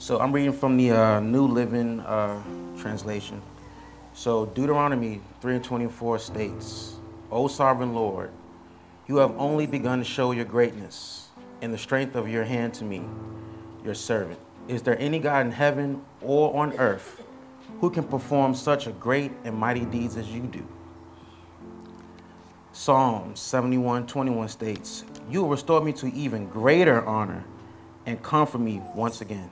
So I'm reading from the New Living Translation. So Deuteronomy 3:24 states, O sovereign Lord, you have only begun to show your greatness and the strength of your hand to me, your servant. Is there any God in heaven or on earth who can perform such a great and mighty deeds as you do? Psalm 71:21 states, you will restore me to even greater honor and comfort me once again.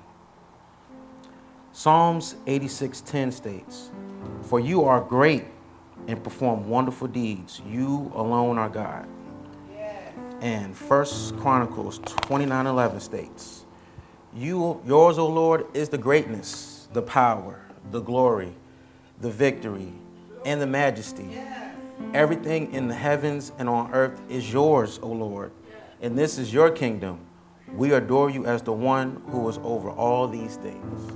Psalms 86:10 states, for you are great and perform wonderful deeds. You alone are God. And First Chronicles 29:11 states, yours, O Lord, is the greatness, the power, the glory, the victory, and the majesty. Everything in the heavens and on earth is yours, O Lord, and this is your kingdom. We adore you as the one who is over all these things.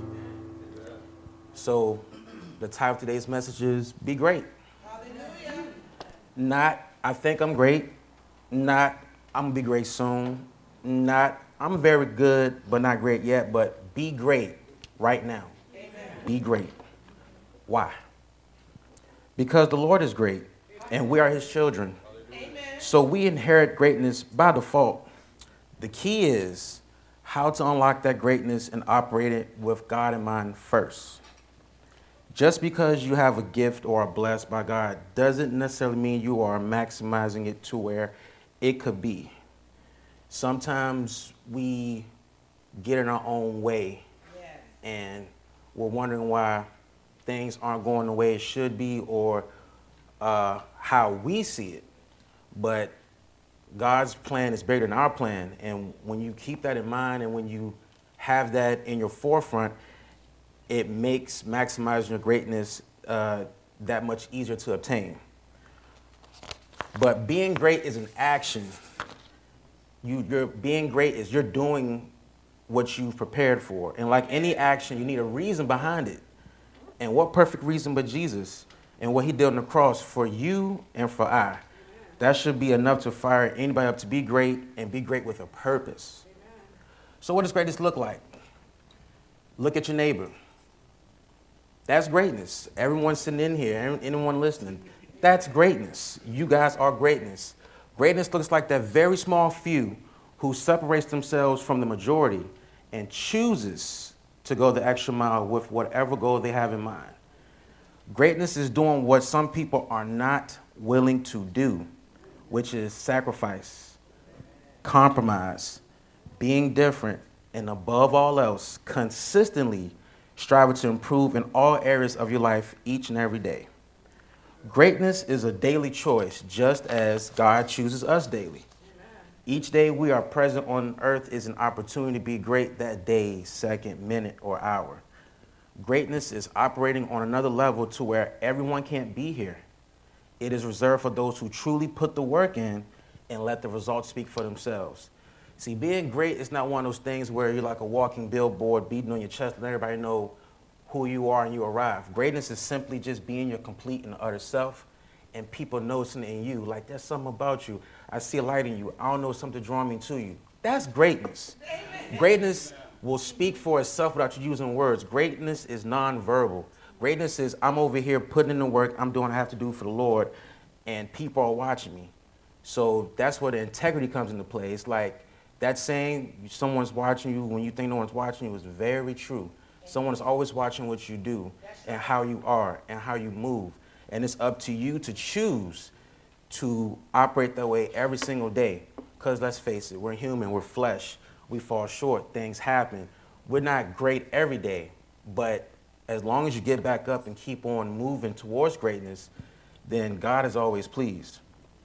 So the title of today's message is Be Great. Hallelujah. Not, I think I'm great. Not, I'm going to be great soon. Not, I'm very good, but not great yet. But be great right now. Amen. Be great. Why? Because the Lord is great, and we are his children. Amen. So we inherit greatness by default. The key is how to unlock that greatness and operate it with God in mind first. Just because you have a gift or are blessed by God doesn't necessarily mean you are maximizing it to where it could be. Sometimes we get in our own way, and we're wondering why things aren't going the way it should be or how we see it. But God's plan is bigger than our plan. And when you keep that in mind and when you have that in your forefront, it makes maximizing your greatness that much easier to obtain. But being great is an action. You're being great is you're doing what you've prepared for. And like any action, you need a reason behind it. And what perfect reason but Jesus and what he did on the cross for you and for I. That should be enough to fire anybody up to be great and be great with a purpose. So what does greatness look like? Look at your neighbor. That's greatness. Everyone sitting in here, anyone listening, that's greatness. You guys are greatness. Greatness looks like that very small few who separates themselves from the majority and chooses to go the extra mile with whatever goal they have in mind. Greatness is doing what some people are not willing to do, which is sacrifice, compromise, being different, and above all else, consistently striving to improve in all areas of your life each and every day. Greatness is a daily choice, just as God chooses us daily. Each day we are present on earth is an opportunity to be great that day, second, minute, or hour. Greatness is operating on another level to where everyone can't be here. It is reserved for those who truly put the work in and let the results speak for themselves. See, being great is not one of those things where you're like a walking billboard beating on your chest and let everybody know who you are and you arrive. Greatness is simply just being your complete and utter self and people noticing in you, like there's something about you. I see a light in you. I don't know, something drawing me to you. That's greatness. Amen. Greatness will speak for itself without you using words. Greatness is nonverbal. Greatness is I'm over here putting in the work. I'm doing what I have to do for the Lord, and people are watching me. So that's where the integrity comes into play. It's like that saying, someone's watching you when you think no one's watching you is very true. Someone is always watching what you do and how you are and how you move. And it's up to you to choose to operate that way every single day. Because let's face it, we're human, we're flesh. We fall short, things happen. We're not great every day, but as long as you get back up and keep on moving towards greatness, then God is always pleased.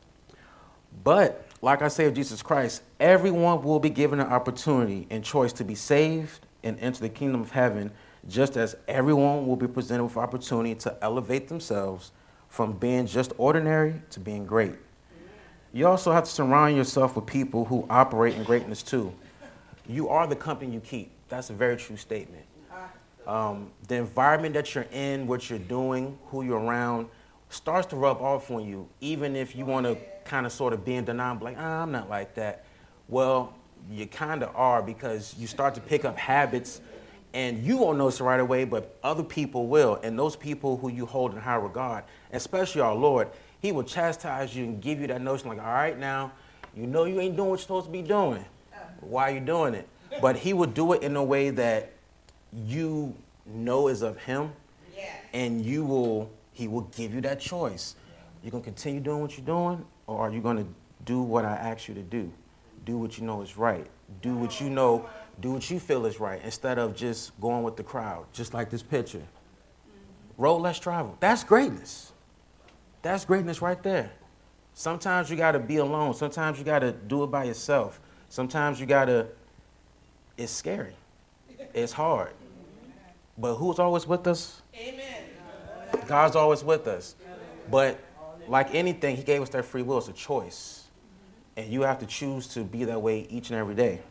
But like I say of Jesus Christ, everyone will be given an opportunity and choice to be saved and enter the kingdom of heaven, just as everyone will be presented with opportunity to elevate themselves from being just ordinary to being great. You also have to surround yourself with people who operate in greatness too. You are the company you keep. That's a very true statement. The environment that you're in, what you're doing, who you're around, starts to rub off on you, even if you want to kind of sort of be in denial, like, I'm not like that. Well, you kind of are, because you start to pick up habits And you won't notice it right away, but other people will. And those people who you hold in high regard, especially our Lord, he will chastise you and give you that notion like, all right, now, you know you ain't doing what you're supposed to be doing. Why are you doing it? But he will do it in a way that you know is of him. And he will give you that choice. You're going to continue doing what you're doing, or are you going to do what I asked you to do? Do what you know is right. Do what you know, do what you feel is right, instead of just going with the crowd, just like this picture. Road less traveled. That's greatness. That's greatness right there. Sometimes you got to be alone. Sometimes you got to do it by yourself. Sometimes you got to, it's scary. It's hard. But who's always with us? Amen. God's always with us. But like anything, he gave us that free will. It's a choice. And you have to choose to be that way each and every day.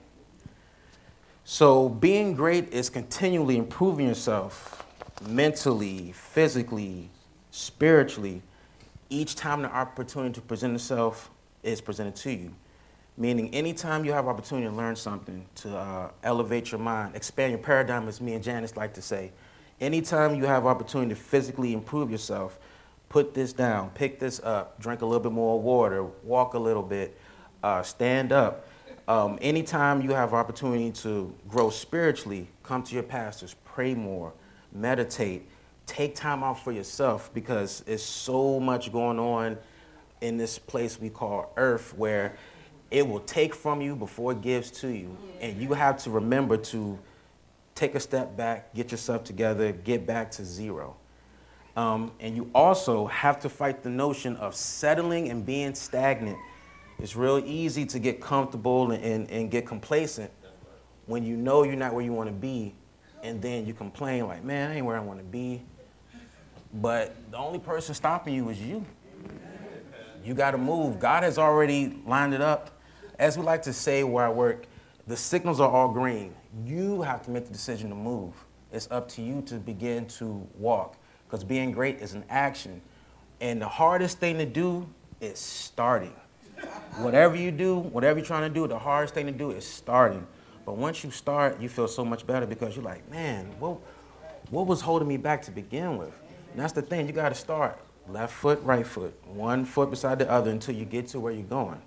So being great is continually improving yourself mentally, physically, spiritually, each time the opportunity to present itself is presented to you. Meaning anytime you have opportunity to learn something, to elevate your mind, expand your paradigm, as me and Janice like to say, anytime you have opportunity to physically improve yourself, put this down, pick this up, drink a little bit more water, walk a little bit, stand up. Anytime you have opportunity to grow spiritually, come to your pastors, pray more, meditate, take time out for yourself, because there's so much going on in this place we call earth where it will take from you before it gives to you. And you have to remember to take a step back, get yourself together, get back to zero. And you also have to fight the notion of settling and being stagnant. It's real easy to get comfortable and get complacent when you know you're not where you want to be, and then you complain like, man, I ain't where I want to be. But the only person stopping you is you. You got to move. God has already lined it up. As we like to say where I work, the signals are all green. You have to make the decision to move. It's up to you to begin to walk, because being great is an action. And the hardest thing to do is starting. Whatever you do, whatever you're trying to do, the hardest thing to do is starting. But once you start, you feel so much better, because you're like, man, what was holding me back to begin with? And that's the thing, you got to start. Left foot, right foot, one foot beside the other until you get to where you're going.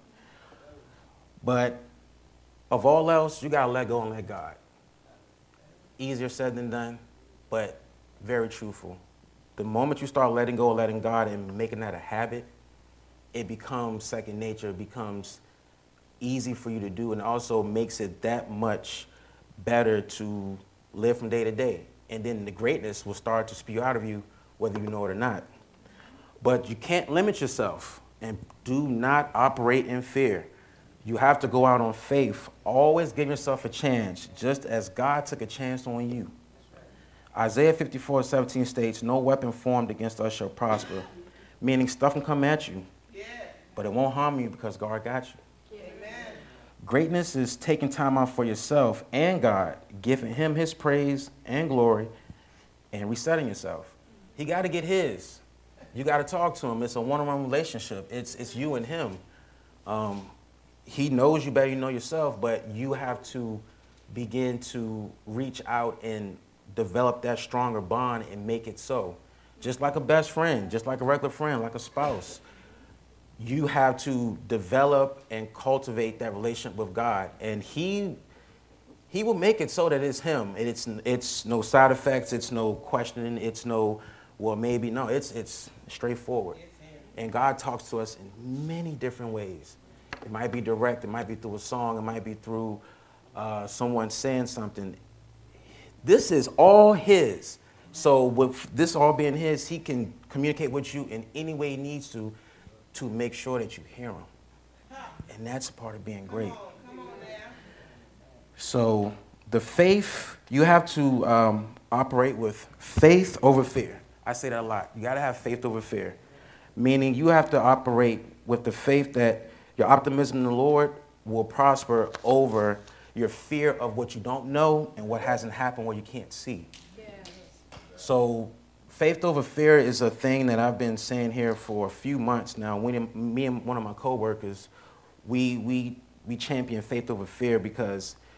But of all else, you got to let go and let God. Easier said than done, but very truthful. The moment you start letting go, letting God, and making that a habit, it becomes second nature. It becomes easy for you to do, and also makes it that much better to live from day to day. And then the greatness will start to spew out of you, whether you know it or not. But you can't limit yourself, and do not operate in fear. You have to go out on faith. Always give yourself a chance, just as God took a chance on you. Isaiah 54:17 states, no weapon formed against us shall prosper, meaning stuff can come at you, but it won't harm you because God got you. Amen. Greatness is taking time out for yourself and God, giving him his praise and glory, and resetting yourself. He got to get his. You got to talk to him. It's a one-on-one relationship. It's you and him. He knows you better than you know yourself, but you have to begin to reach out and develop that stronger bond and make it so. Just like a best friend, just like a regular friend, like a spouse. You have to develop and cultivate that relationship with God, and he will make it so that it's him. It's no side effects, it's no questioning, it's no, well, maybe, no, it's straightforward. And God talks to us in many different ways. It might be direct, it might be through a song, it might be through someone saying something. This is all his. So with this all being his, he can communicate with you in any way he needs to make sure that you hear him. And that's part of being great. So the faith, you have to operate with faith over fear. I say that a lot. You got to have faith over fear, meaning you have to operate with the faith that your optimism in the Lord will prosper over your fear of what you don't know and what hasn't happened, what you can't see. Yes. So faith over fear is a thing that I've been saying here for a few months now. Me and one of my coworkers, we champion faith over fear, because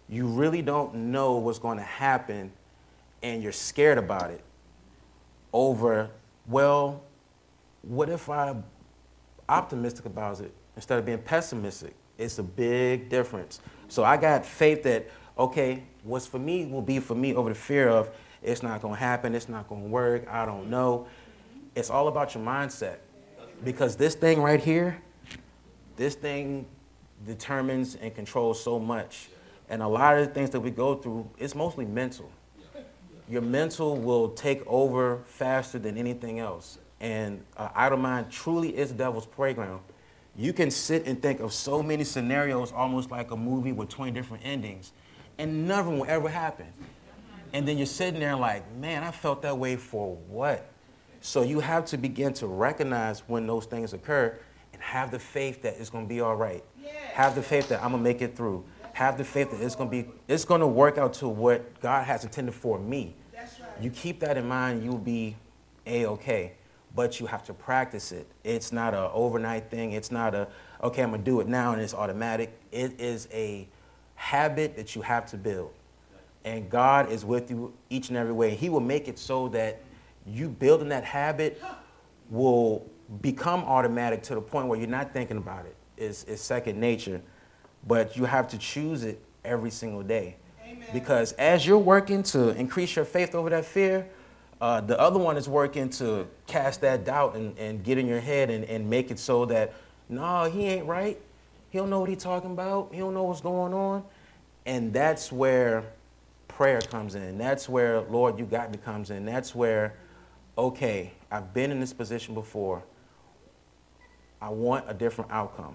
you really don't know what's going to happen, and you're scared about it over, well, what if I'm optimistic about it instead of being pessimistic? It's a big difference. So I got faith that, okay, what's for me will be for me over the fear of it's not going to happen, it's not going to work, I don't know. It's all about your mindset. Because this thing right here, this thing determines and controls so much. And a lot of the things that we go through, it's mostly mental. Your mental will take over faster than anything else. And idle mind truly is the devil's playground. You can sit and think of so many scenarios, almost like a movie with 20 different endings, and none of them will ever happen. And then you're sitting there like, man, I felt that way for what? So you have to begin to recognize when those things occur and have the faith that it's going to be all right. Have the faith that I'm going to make it through. Have the faith that it's going to work out to what God has intended for me. You keep that in mind, you'll be A-okay. But you have to practice it. It's not an overnight thing. It's not okay, I'm going to do it now and it's automatic. It is a habit that you have to build. And God is with you each and every way. He will make it so that you building that habit will become automatic to the point where you're not thinking about it. It's second nature. But you have to choose it every single day. Amen. Because as you're working to increase your faith over that fear, the other one is working to cast that doubt and get in your head and make it so that, no, he ain't right. He don't know what he's talking about. He don't know what's going on. And that's where prayer comes in. That's where, Lord, you got me comes in. That's where, okay, I've been in this position before. I want a different outcome.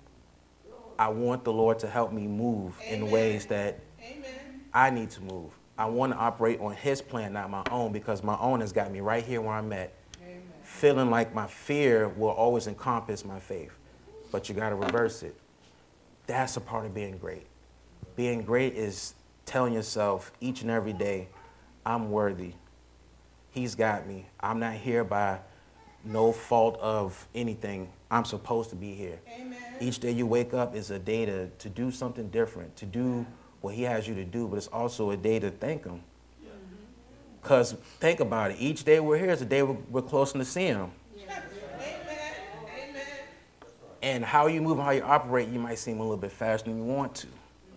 I want the Lord to help me move in ways that I need to move. I want to operate on his plan, not my own, because my own has got me right here where I'm at. Amen. Feeling like my fear will always encompass my faith. But you got to reverse it. That's a part of being great. Being great is telling yourself each and every day, I'm worthy. He's got me. I'm not here by no fault of anything. I'm supposed to be here. Amen. Each day you wake up is a day to do something different, to do what he has you to do, but it's also a day to thank him. Because think about it. Each day we're here is a day we're closing to see him. Yeah. Amen. And how you move and how you operate, you might seem a little bit faster than you want to.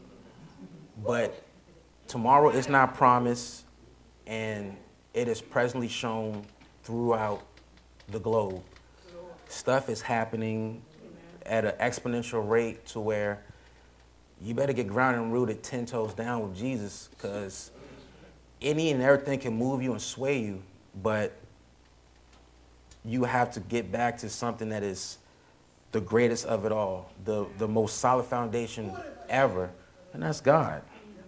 But tomorrow is not promised, and it is presently shown throughout the globe. Stuff is happening at an exponential rate to where you better get grounded and rooted 10 toes down with Jesus, because any and everything can move you and sway you, but you have to get back to something that is the greatest of it all, the most solid foundation ever, and that's God.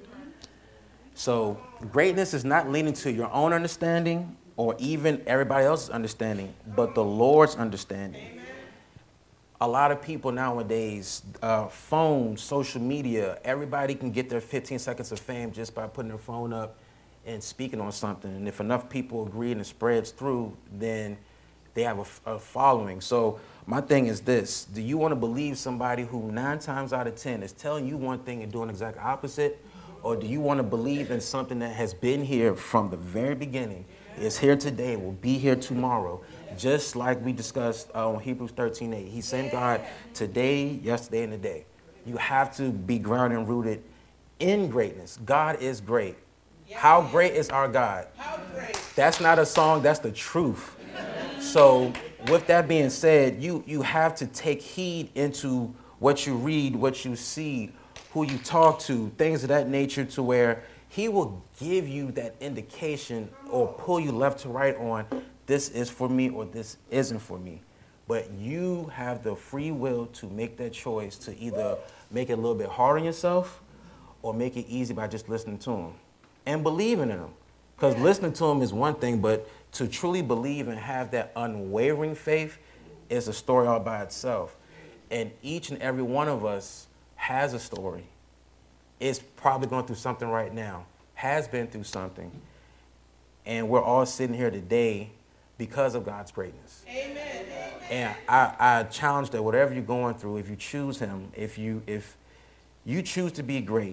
So greatness is not leaning to your own understanding or even everybody else's understanding, but the Lord's understanding. A lot of people nowadays, phones, social media, everybody can get their 15 seconds of fame just by putting their phone up and speaking on something. And if enough people agree and it spreads through, then they have a following. So my thing is this: do you want to believe somebody who 9 times out of 10 is telling you one thing and doing the exact opposite? Or do you want to believe in something that has been here from the very beginning, is here today, will be here tomorrow? Just like we discussed on Hebrews 13:8. He's same God today, yesterday, and today. You have to be grounded and rooted in greatness. God is great. How great is our God? How great. That's not a song, that's the truth. So with that being said, you have to take heed into what you read, what you see, who you talk to, things of that nature, to where he will give you that indication or pull you left to right on this is for me or this isn't for me. But you have the free will to make that choice to either make it a little bit hard on yourself or make it easy by just listening to him and believing in him. Because listening to him is one thing, but to truly believe and have that unwavering faith is a story all by itself. And each and every one of us has a story. Is probably going through something right now, has been through something. And we're all sitting here today because of God's greatness. Amen. And I challenge that whatever you're going through, if you choose him, if you choose to be great,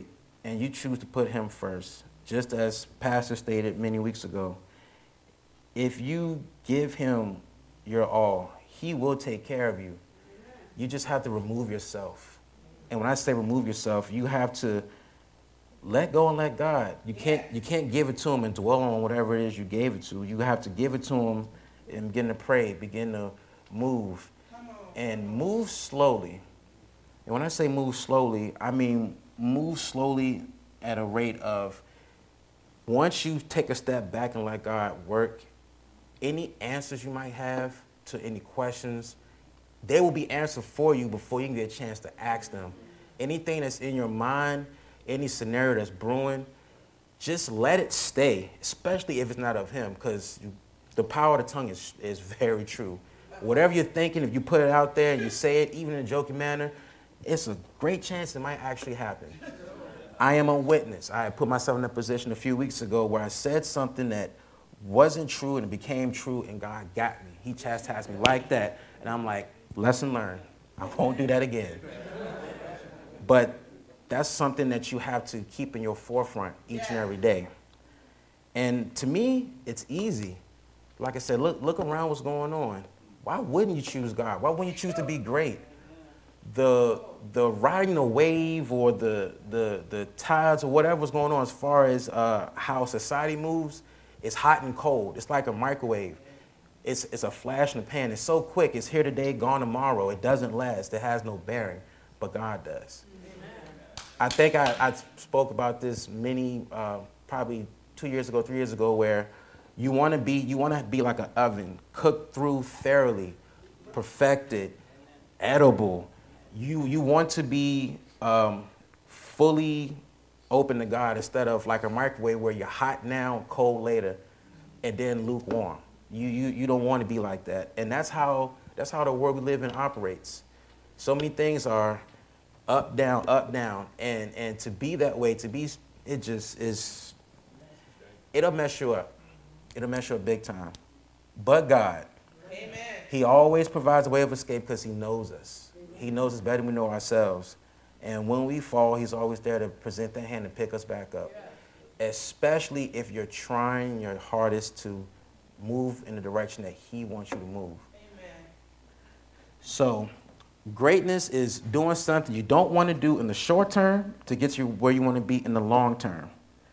and you choose to put him first, just as Pastor stated many weeks ago, if you give him your all, he will take care of you. You just have to remove yourself. And when I say remove yourself, you have to let go and let God. You can't give it to him and dwell on whatever it is you gave it to. You have to give it to him and begin to pray, begin to move, and move slowly. And when I say move slowly, I mean move slowly at a rate of, once you take a step back and let God work, any answers you might have to any questions, they will be answered for you before you can get a chance to ask them. Anything that's in your mind, any scenario that's brewing, just let it stay, especially if it's not of him, because the power of the tongue is very true. Whatever you're thinking, if you put it out there and you say it, even in a joking manner, it's a great chance it might actually happen. I am a witness. I put myself in a position a few weeks ago where I said something that wasn't true and it became true, and God got me. He chastised me like that, and I'm like, lesson learned. I won't do that again. But that's something that you have to keep in your forefront each and every day. And to me, it's easy. Like I said, look around what's going on. Why wouldn't you choose God? Why wouldn't you choose to be great? The riding a wave or the tides or whatever's going on as far as how society moves, it's hot and cold. It's like a microwave. It's a flash in the pan. It's so quick. It's here today, gone tomorrow. It doesn't last. It has no bearing, but God does. I think I spoke about this probably 2 years ago, 3 years ago, where you want to be like an oven, cooked through thoroughly, perfected, edible. You want to be fully open to God instead of like a microwave where you're hot now, cold later, and then lukewarm. You don't want to be like that, and that's how the world we live in operates. So many things are up, down, and to be that way, it just is, it'll mess you up. It'll mess you up big time. But God, amen. He always provides a way of escape because he knows us. He knows us better than we know ourselves. And when we fall, he's always there to present that hand and pick us back up. Especially if you're trying your hardest to move in the direction that he wants you to move. Amen. So, greatness is doing something you don't want to do in the short term to get you where you want to be in the long term.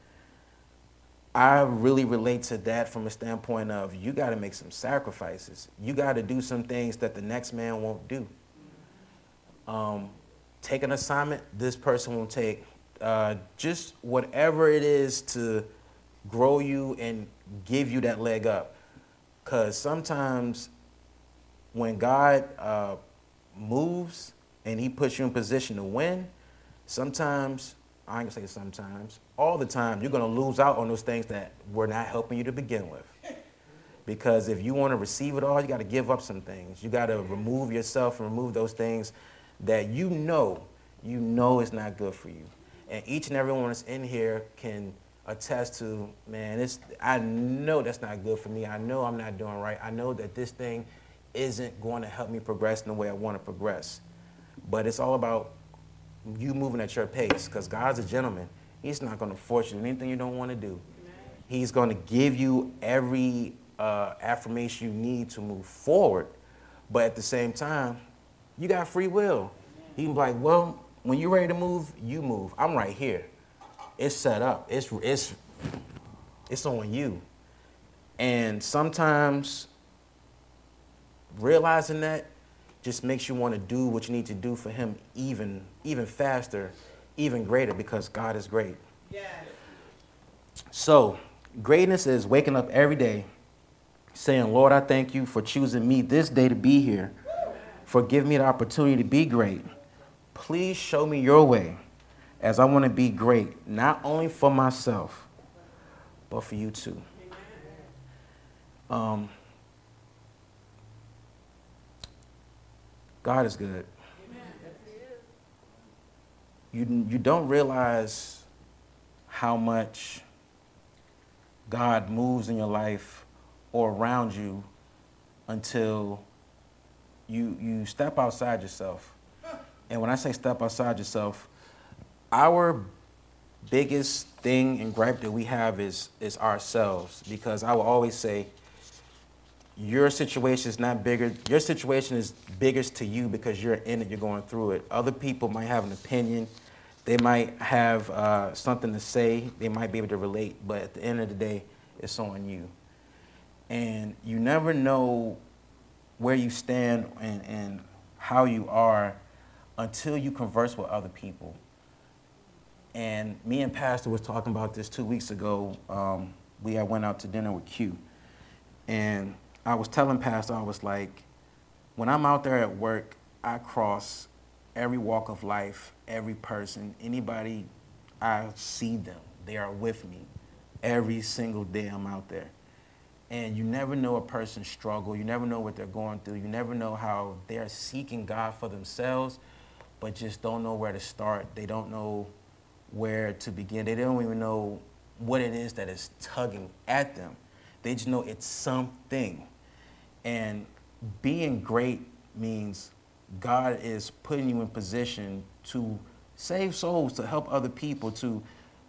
I really relate to that from a standpoint of, you got to make some sacrifices. You got to do some things that the next man won't do. Take an assignment this person won't take. Just whatever it is to grow you and give you that leg up. Because sometimes when God moves and he puts you in position to win, sometimes, I ain't gonna say sometimes, all the time, you're gonna lose out on those things that were not helping you to begin with. Because if you want to receive it all, you got to give up some things. You got to remove yourself and remove those things that you know is not good for you. And each and every one that's in here can attest to, man, I know that's not good for me. I know I'm not doing right. I know that this thing isn't going to help me progress in the way I want to progress. But it's all about you moving at your pace, because God's a gentleman. He's not going to force you to anything you don't want to do. He's going to give you every affirmation you need to move forward. But at the same time, you got free will. He can be like, well, when you're ready to move, you move. I'm right here. It's set up. It's on you. And sometimes realizing that just makes you want to do what you need to do for him even faster, even greater, because God is great. Yes. So greatness is waking up every day saying, Lord, I thank you for choosing me this day to be here, for giving me the opportunity to be great. Please show me your way, as I want to be great, not only for myself, but for you too. God is good. You don't realize how much God moves in your life or around you until you step outside yourself. And when I say step outside yourself, our biggest thing and gripe that we have is ourselves. Because I will always say, your situation is not bigger. Your situation is biggest to you because you're in it, you're going through it. Other people might have an opinion. They might have something to say. They might be able to relate. But at the end of the day, it's on you. And you never know where you stand and how you are until you converse with other people. And me and Pastor was talking about this 2 weeks ago. We had went out to dinner with Q. And I was telling Pastor, I was like, when I'm out there at work, I cross every walk of life, every person, anybody, I see them. They are with me every single day I'm out there. And you never know a person's struggle. You never know what they're going through. You never know how they're seeking God for themselves, but just don't know where to start. They don't know where to begin. They don't even know what it is that is tugging at them. They just know it's something. And being great means God is putting you in position to save souls, to help other people, to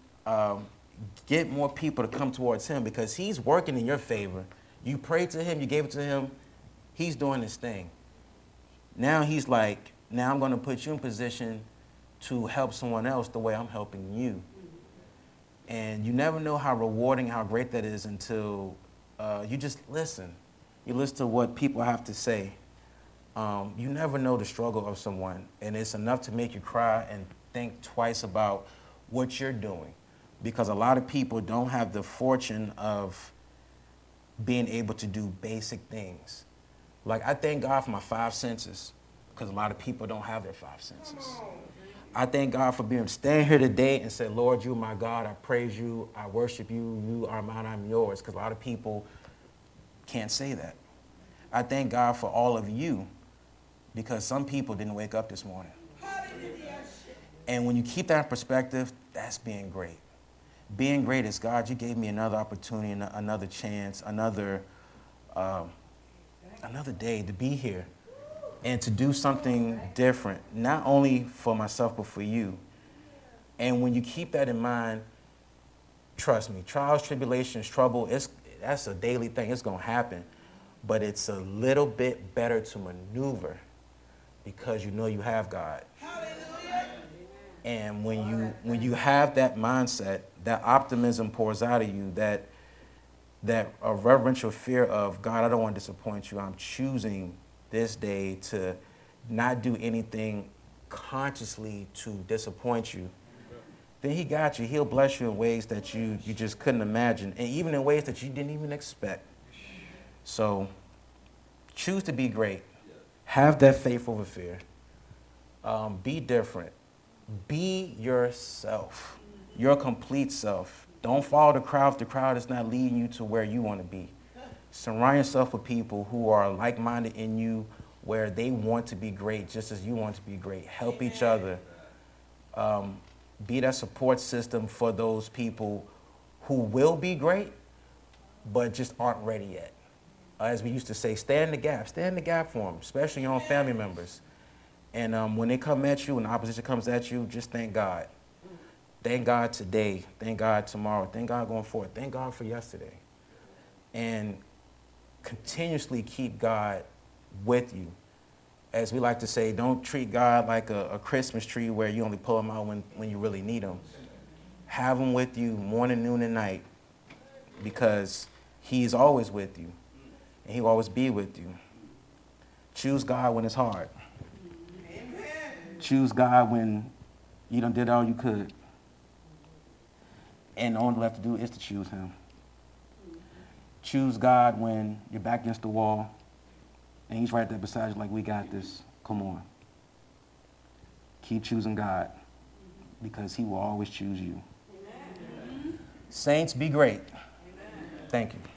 get more people to come towards him because he's working in your favor. You prayed to him, you gave it to him, he's doing his thing. Now he's like, now I'm going to put you in position to help someone else the way I'm helping you. And you never know how rewarding, how great that is until you just listen. You listen to what people have to say. You never know the struggle of someone, and it's enough to make you cry and think twice about what you're doing. Because a lot of people don't have the fortune of being able to do basic things. Like, I thank God for my 5 senses, because a lot of people don't have their 5 senses. I thank God for being standing here today and say, Lord, you are my God, I praise you, I worship you, you are mine, I'm yours, because a lot of people can't say that. I thank God for all of you, because some people didn't wake up this morning. And when you keep that in perspective, that's being great. Being great is, God, you gave me another opportunity, another chance, another day to be here and to do something different, not only for myself, but for you. And when you keep that in mind, trust me, trials, tribulations, trouble, that's a daily thing. It's going to happen. But it's a little bit better to maneuver because you know you have God. And when you have that mindset, that optimism pours out of you, that a reverential fear of, God, I don't want to disappoint you. I'm choosing this day to not do anything consciously to disappoint you. Then he got you. He'll bless you in ways that you just couldn't imagine, and even in ways that you didn't even expect. So choose to be great. Have that faith over fear. Be different. Be yourself, your complete self. Don't follow the crowd if the crowd is not leading you to where you want to be. Surround yourself with people who are like-minded in you, where they want to be great just as you want to be great. Help each other. Be that support system for those people who will be great, but just aren't ready yet. As we used to say, stand in the gap. Stand in the gap for them, especially your own family members. And when they come at you and the opposition comes at you, just thank God. Thank God today. Thank God tomorrow. Thank God going forward. Thank God for yesterday. And continuously keep God with you. As we like to say, don't treat God like a Christmas tree where you only pull him out when you really need him. Have him with you morning, noon, and night, because he's always with you, and he'll always be with you. Choose God when it's hard. Amen. Choose God when you done did all you could. And all left to do is to choose him. Choose God when you're back against the wall and he's right there beside you like, we got this. Come on. Keep choosing God because he will always choose you. Amen. Saints, be great. Amen. Thank you.